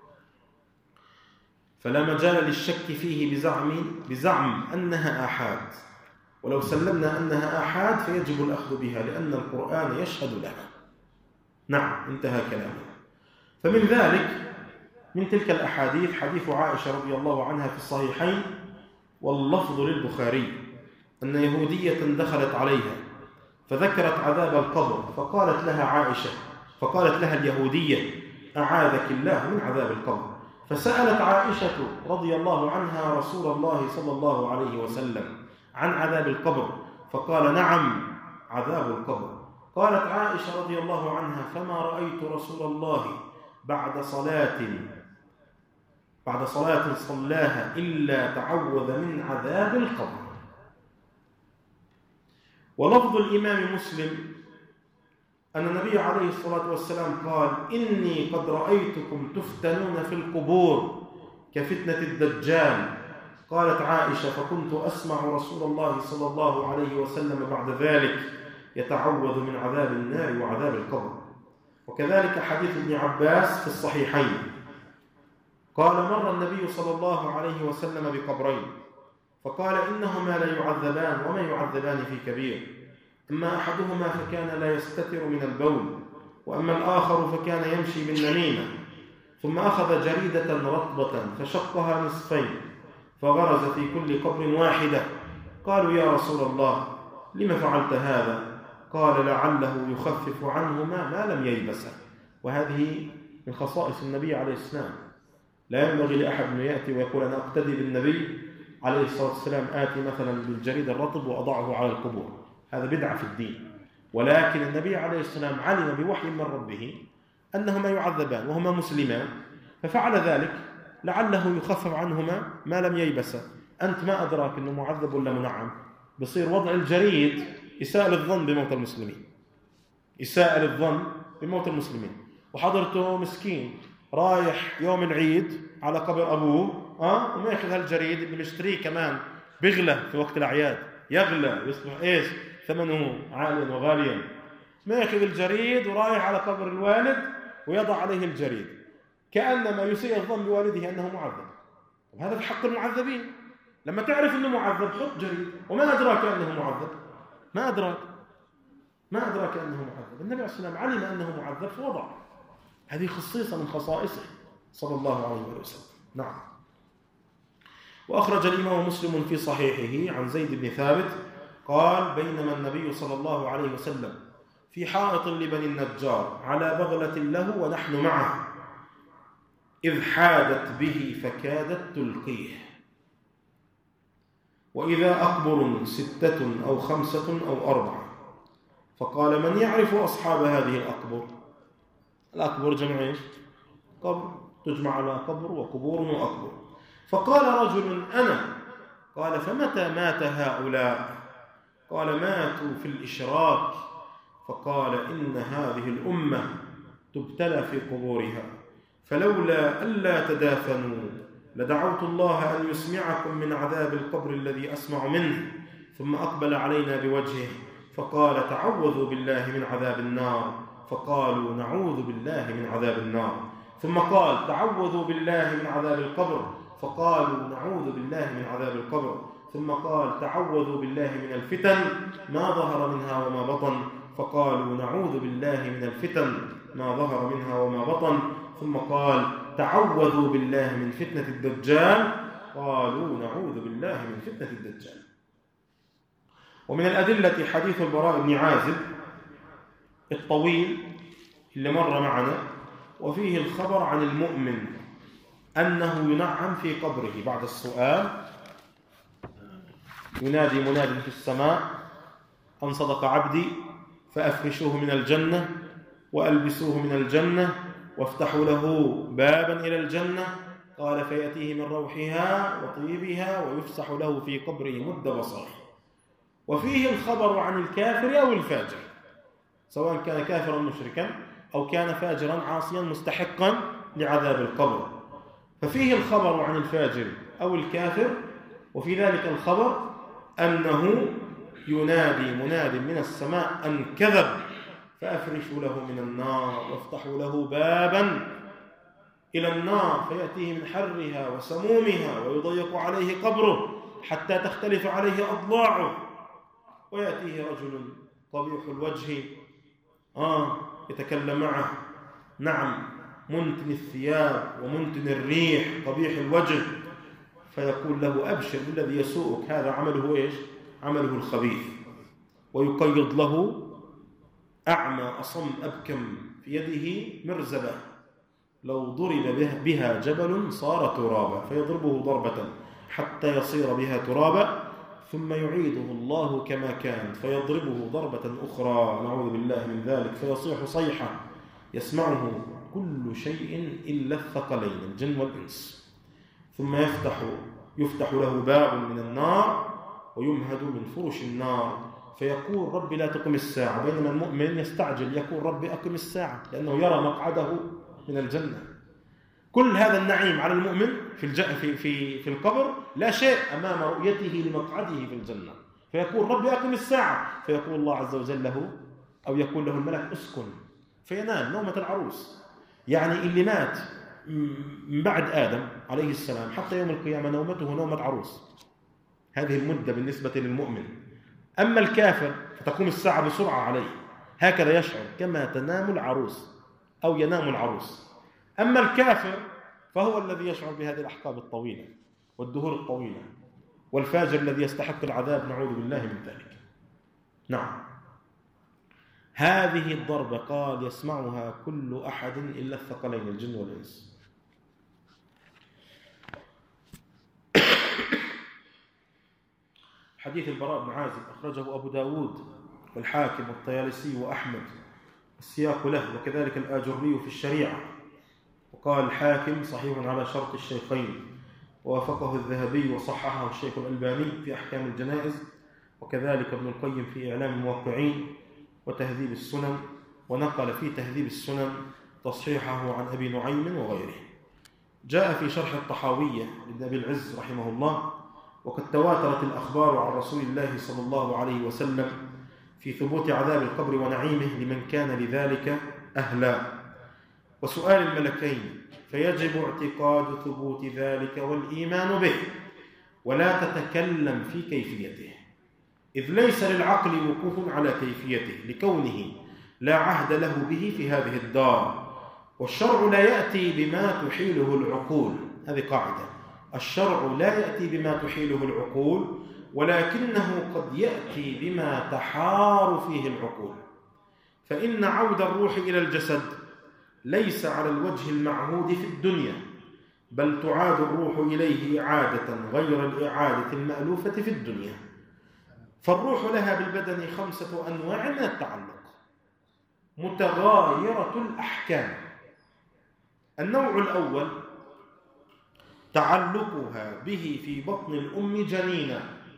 فلا مجال للشك فيه بزعم بزعم أنها آحاد، ولو سلمنا أنها آحاد فيجب الأخذ بها لأن القرآن يشهد لها. نعم، انتهى كلامه. فمن ذلك من تلك الأحاديث حديث عائشة رضي الله عنها في الصحيحين، واللفظ للبخاري، أن يهودية دخلت عليها فذكرت عذاب القبر، فقالت لها عائشة فقالت لها اليهودية: أعاذك الله من عذاب القبر. فسألت عائشة رضي الله عنها رسول الله صلى الله عليه وسلم عن عذاب القبر، فقال: نعم، عذاب القبر. قالت عائشة رضي الله عنها: فما رأيت رسول الله بعد صلاة بعد صلاة صلاها إلا تعوذ من عذاب القبر. ولفظ الإمام مسلم أن النبي عليه الصلاة والسلام قال: إني قد رأيتكم تفتنون في القبور كفتنة الدجال. قالت عائشة: فكنت أسمع رسول الله صلى الله عليه وسلم بعد ذلك يتعوذ من عذاب النار وعذاب القبر. وكذلك حديث ابن عباس في الصحيحين قال: مر النبي صلى الله عليه وسلم بقبرين فقال: إنهما لا يعذبان وما يعذبان في كبير، أما أحدهما فكان لا يستتر من البول وأما الآخر فكان يمشي بالنميمة، ثم أخذ جريدة رطبة فشقها نصفين فغرز في كل قبر واحدة. قالوا يا رسول الله لم فعلت هذا؟ قال لعله يخفف عنهما ما لم ييبسا. وهذه من خصائص النبي عليه السلام. لا ينبغي لأحد أن يأتي ويقول أنا أقتدي بالنبي عليه الصلاة والسلام، آتي مثلا بالجريد الرطب وأضعه على القبور، هذا بدعة في الدين. ولكن النبي عليه السلام علم بوحي من ربه أنهما يعذبان وهما مسلمان، ففعل ذلك لعله يخفف عنهما ما لم ييبسا. أنت ما أدراك أنه معذب ولا منعم؟ بصير وضع الجريد إساءة للظن بموت المسلمين، إساءة للظن بموت المسلمين. وحضرته مسكين رايح يوم العيد على قبر أبوه أه؟ وما يأخذ هالجريد اللي مشتريه كمان بيغلى في وقت الأعياد، يغلى يصبح إيش ثمنه عاليا وغاليا. ما يأخذ الجريد ورايح على قبر الوالد ويضع عليه الجريد كأنما يسيء الظن بوالده أنه معذب. وهذا في حق المعذبين. لما تعرف أنه معذب حط جريد. وما أدراك أنه معذب؟ ما أدراك ما أدراك أنه معذب؟ النبي عليه الصلاة والسلام علم أنه معذب فوضع. هذه خصيصة من خصائصه صلى الله عليه وسلم. نعم. وأخرج الإمام مسلم في صحيحه عن زيد بن ثابت قال بينما النبي صلى الله عليه وسلم في حائط لبني النجار على بغلة له ونحن معه إذ حادت به فكادت تلقيه، وإذا أقبر ستة أو خمسة أو أربعة، فقال من يعرف أصحاب هذه الأقبر؟ الأقبر جمع إيش؟ قبر، تجمع على قبر وقبور وأقبر. فقال رجل أنا. قال فمتى مات هؤلاء؟ قال ماتوا في الإشراك. فقال إن هذه الأمة تبتلى في قبورها، فلولا ألا تدافنوا لدعوت الله أن يسمعكم من عذاب القبر الذي أسمع منه. ثم أقبل علينا بوجهه فقال تعوذوا بالله من عذاب النار، فقالوا نعوذ بالله من عذاب النار. ثم قال تعوذوا بالله من عذاب القبر، فقالوا نعوذ بالله من عذاب القبر. ثم قال تعوذوا بالله من الفتن ما ظهر منها وما بطن، فقالوا نعوذ بالله من الفتن ما ظهر منها وما بطن. ثم قال تعوذوا بالله من فتنة الدجال، قالوا نعوذ بالله من فتنة الدجال. ومن الأدلة حديث البراء بن عازب الطويل اللي مر معنا، وفيه الخبر عن المؤمن أنه ينعم في قبره بعد السؤال. ينادي مناد في السماء أن صدق عبدي فأفرشوه من الجنة وألبسوه من الجنة وافتحوا له بابا إلى الجنة. قال فيأتيه من روحها وطيبها ويفسح له في قبره مد بصره. وفيه الخبر عن الكافر أو الفاجر، سواء كان كافرا مشركا أو كان فاجرا عاصيا مستحقا لعذاب القبر. ففيه الخبر عن الفاجر أو الكافر، وفي ذلك الخبر أنه ينادي مناد من السماء أن كذب فأفرشوا له من النار وافتحوا له بابا إلى النار فيأتيه من حرها وسمومها ويضيق عليه قبره حتى تختلف عليه أضلاعه، ويأتيه رجل قبيح الوجه آه يتكلم معه، نعم منتن الثياب ومنتن الريح قبيح الوجه، فيقول له أبشر بالذي يسوءك، هذا عمله إيش؟ عمله الخبيث. ويقيض له أعمى أصم أبكم في يده مرزبة لو ضرب بها جبل صار ترابا، فيضربه ضربة حتى يصير بها ترابا ثم يعيده الله كما كان فيضربه ضربة أخرى، نعوذ بالله من ذلك، فيصيح صيحة يسمعه كل شيء إلا الثقلين الجن والإنس. ثم يفتح يفتح له باب من النار ويمهد من فرش النار فيقول رب لا تقم الساعة، بينما المؤمن يستعجل يقول رب أقم الساعة لأنه يرى مقعده من الجنة. كل هذا النعيم على المؤمن في في في في القبر لا شيء أمام رؤيته لمقعده في الجنة، فيقول رب أقم الساعة، فيقول الله عز وجل له أو يقول له الملك اسكن، فينال نومة العروس. يعني اللي مات من بعد آدم عليه السلام حتى يوم القيامة نومته نومة عروس، هذه المدة بالنسبة للمؤمن. أما الكافر فتقوم الساعة بسرعة عليه، هكذا يشعر كما تنام العروس أو ينام العروس. أما الكافر فهو الذي يشعر بهذه الأحقاب الطويلة والدهور الطويلة، والفاجر الذي يستحق العذاب نعوذ بالله من ذلك. نعم، هذه الضربة قال يسمعها كل أحد إلا الثقلين الجن والإنس. حديث البراء بن عازب أخرجه أبو داود والحاكم والطيالسي وأحمد، السياق له، وكذلك الآجري في الشريعة، وقال الحاكم صحيح على شرط الشيخين، ووافقه الذهبي وصححه الشيخ الألباني في أحكام الجنائز، وكذلك ابن القيم في إعلام الموقعين وتهذيب السنن، ونقل في تهذيب السنن تصحيحه عن أبي نعيم وغيره. جاء في شرح الطحاوية لابن أبي العز رحمه الله: وقد تواترت الأخبار عن رسول الله صلى الله عليه وسلم في ثبوت عذاب القبر ونعيمه لمن كان لذلك أهلا، وسؤال الملكين، فيجب اعتقاد ثبوت ذلك والإيمان به، ولا تتكلم في كيفيته، إذ ليس للعقل وقوف على كيفيته لكونه لا عهد له به في هذه الدار، والشرع لا يأتي بما تحيله العقول. هذه قاعدة: الشرع لا يأتي بما تحيله العقول، ولكنه قد يأتي بما تحار فيه العقول. فإن عود الروح إلى الجسد ليس على الوجه المعهود في الدنيا، بل تعاد الروح إليه إعادة غير الإعادة المألوفة في الدنيا. فالروح لها بالبدن خمسة أنواع من التعلق متغايرة الأحكام. النوع الأول تعلقها به في بطن الأم جنينا.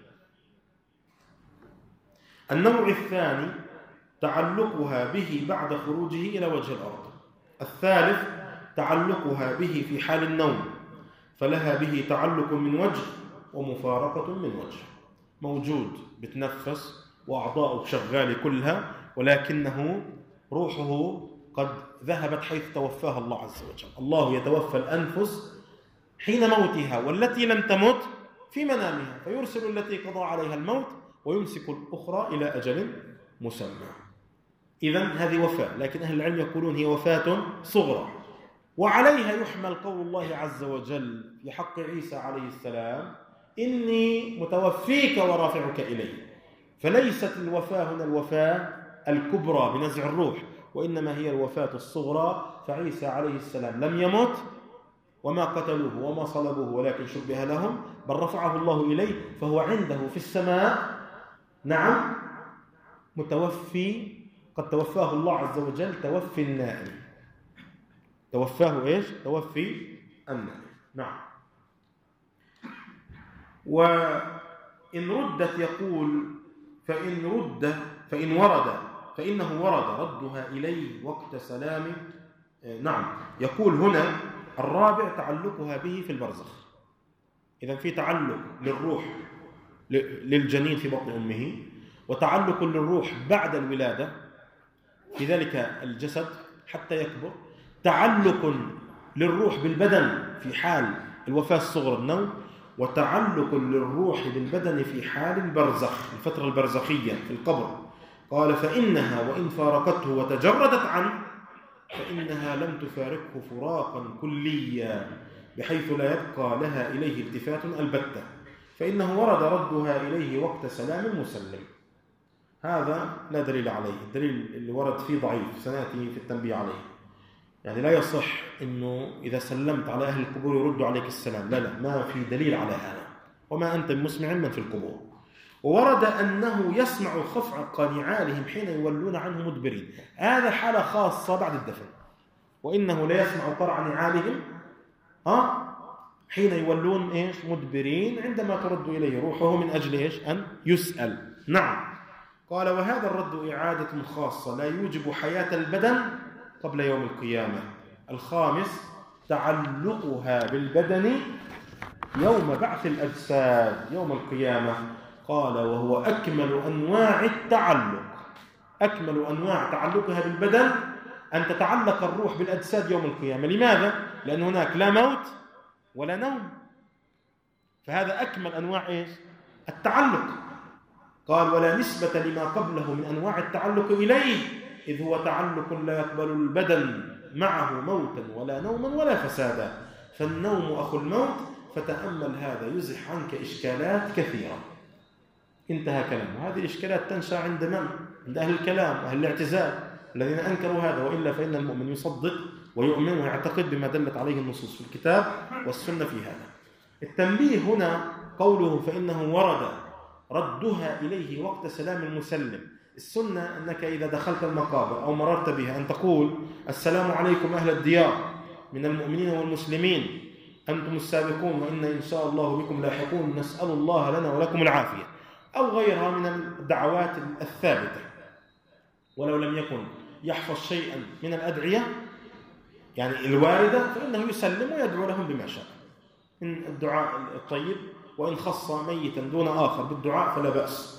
النوع الثاني تعلقها به بعد خروجه إلى وجه الأرض. الثالث تعلقها به في حال النوم، فلها به تعلق من وجه ومفارقة من وجه. موجود بتنفس وأعضاؤه شغالة كلها، ولكنه روحه قد ذهبت حيث توفاها الله عز وجل. الله يتوفى الأنفس حين موتها، والتي لم تمت في منامها، فيرسل التي قضى عليها الموت ويمسك الأخرى إلى أجل مسمى. إذن هذه وفاة، لكن أهل العلم يقولون هي وفاة صغرى، وعليها يحمل قول الله عز وجل في حق عيسى عليه السلام: إني متوفيك ورافعك إلي. فليست الوفاة هنا الوفاة الكبرى بنزع الروح، وإنما هي الوفاة الصغرى. فعيسى عليه السلام لم يمت وما قتلوه وما صلبوه، ولكن شبه لهم، بل رفعه الله إليه، فهو عنده في السماء نعم متوفي، قد توفاه الله عز وجل توفي النائم. توفاه إيش؟ توفي النائم. نعم. وإن ردت يقول فإن رد فإن ورد فإنه ورد ردها إليه وقت سلامه. نعم، يقول هنا الرابع تعلقها به في البرزخ. إذن في تعلق للروح للجنين في بطن أمه، وتعلق للروح بعد الولادة في ذلك الجسد حتى يكبر، تعلق للروح بالبدن في حال الوفاة الصغرى النوم، وتعلق للروح بالبدن في حال البرزخ الفترة البرزخية في القبر. قال: فإنها وإن فارقته وتجردت عنه فإنها لم تفارقه فراقا كليا، بحيث لا يبقى لها إليه التفات البتة، فإنه ورد ردها إليه وقت سلام مسلم. هذا لا دليل عليه، الدليل اللي ورد فيه ضعيف، سنأتي في التنبيه عليه. يعني لا يصح إنه إذا سلمت على أهل القبور يردوا عليك السلام، لا لا، ما في دليل على هذا، وما أنت بمسمع من في القبور. وورد أنه يسمع خفق نعالهم حين يولون عنه مدبرين، هذا حالة خاصة بعد الدفن، وإنه لا يسمع قرع نعالهم ها حين يولون إيش مدبرين عندما ترد إليه روحه من أجل إيش أن يسأل. نعم. قال: وهذا الرد إعادة خاصة لا يوجب حياة البدن قبل يوم القيامة. الخامس تعلقها بالبدن يوم بعث الأجساد يوم القيامة. قال: وهو أكمل أنواع التعلق. أكمل أنواع تعلقها بالبدن أن تتعلق الروح بالأجساد يوم القيامة. لماذا؟ لأن هناك لا موت ولا نوم، فهذا أكمل أنواع إيش؟ التعلق. قال: ولا نسبة لما قبله من أنواع التعلق إليه، إذ هو تعلق لا يقبل البدن معه موتا ولا نوما ولا فسادا، فالنوم أخو الموت، فتأمل هذا يزح عنك إشكالات كثيرة. انتهى كلامه. هذه الإشكالات تنشأ عند من؟ عند أهل الكلام وأهل الاعتزال الذين أنكروا هذا، وإلا فإن المؤمن يصدق ويؤمن ويعتقد بما دلت عليه النصوص في الكتاب والسنة في هذا. التنبيه هنا قوله فإنه ورد ردها إليه وقت سلام المسلم. السنة أنك إذا دخلت المقابر أو مررت بها أن تقول السلام عليكم أهل الديار من المؤمنين والمسلمين، أنتم السابقون وإن إن شاء الله بكم لاحقون، نسأل الله لنا ولكم العافية، أو غيرها من الدعوات الثابتة. ولو لم يكن يحفظ شيئا من الأدعية يعني الواردة فإنه يسلم ويدعو لهم بما شاء من الدعاء الطيب، وإن خص ميتا دون آخر بالدعاء فلا بأس.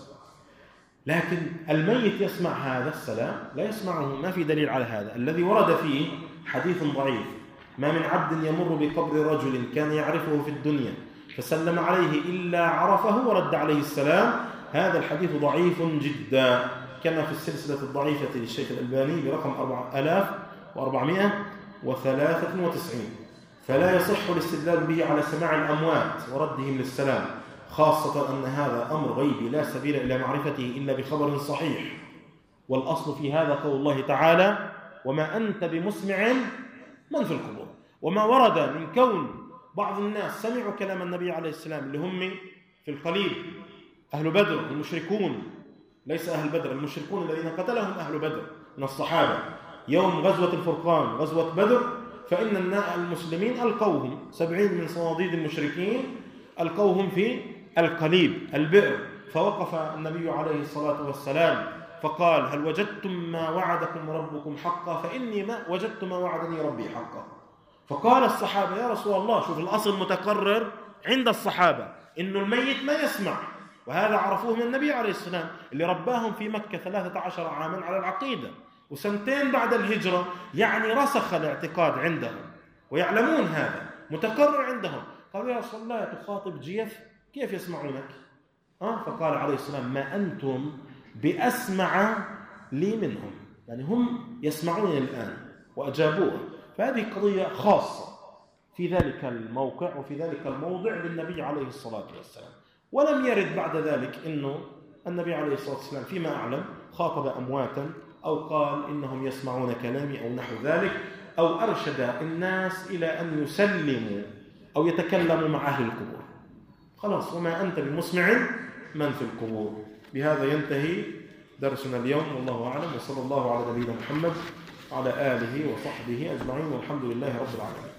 لكن الميت يسمع هذا السلام لا يسمعه، ما في دليل على هذا. الذي ورد فيه حديث ضعيف: ما من عبد يمر بقبر رجل كان يعرفه في الدنيا فسلم عليه إلا عرفه ورد عليه السلام. هذا الحديث ضعيف جدا، كما في السلسلة الضعيفة للشيخ الألباني برقم أربعة آلاف وأربعمائة وثلاثة وتسعين. فلا يصح الاستدلال به على سماع الأموات وردهم للسلام، خاصة أن هذا أمر غيبي لا سبيل إلى معرفته إلا بخبر صحيح. والأصل في هذا قول الله تعالى: وما أنت بمسمع من في القبور. وما ورد من كون بعض الناس سمعوا كلام النبي عليه السلام اللي هم في القليل أهل بدر المشركون، ليس أهل بدر، المشركون الذين قتلهم أهل بدر من الصحابة يوم غزوة الفرقان غزوة بدر، فإن المسلمين ألقوهم سبعين من صناديد المشركين ألقوهم في القليب البئر، فوقف النبي عليه الصلاة والسلام فقال: هل وجدتم ما وعدكم ربكم حقا؟ فإني ما وجدت ما وعدني ربي حقا. فقال الصحابة: يا رسول الله، شوف الأصل متقرر عند الصحابة إنه الميت ما يسمع، وهذا عرفوه من النبي عليه السلام اللي رباهم في مكة ثلاثة عشر عاما على العقيدة، وسنتين بعد الهجرة، يعني رسخ الاعتقاد عندهم ويعلمون هذا متقرر عندهم. قالوا: يا رسول الله تخاطب جيف كيف يسمعونك؟ آه فقال عليه السلام: ما أنتم بأسمع لي منهم، يعني هم يسمعونني الآن وأجابوه. فهذه قضية خاصة في ذلك الموقع وفي ذلك الموضع للنبي عليه الصلاة والسلام. ولم يرد بعد ذلك أنه النبي عليه الصلاة والسلام فيما أعلم خاطب أمواتا أو قال إنهم يسمعون كلامي أو نحو ذلك، أو أرشد الناس إلى أن يسلموا أو يتكلموا مع أهل القبور. خلاص، وما أنت بمسمع من في القبور. بهذا ينتهي درسنا اليوم، والله أعلم، وصلى الله على نبينا محمد وعلى آله وصحبه أجمعين، والحمد لله رب العالمين.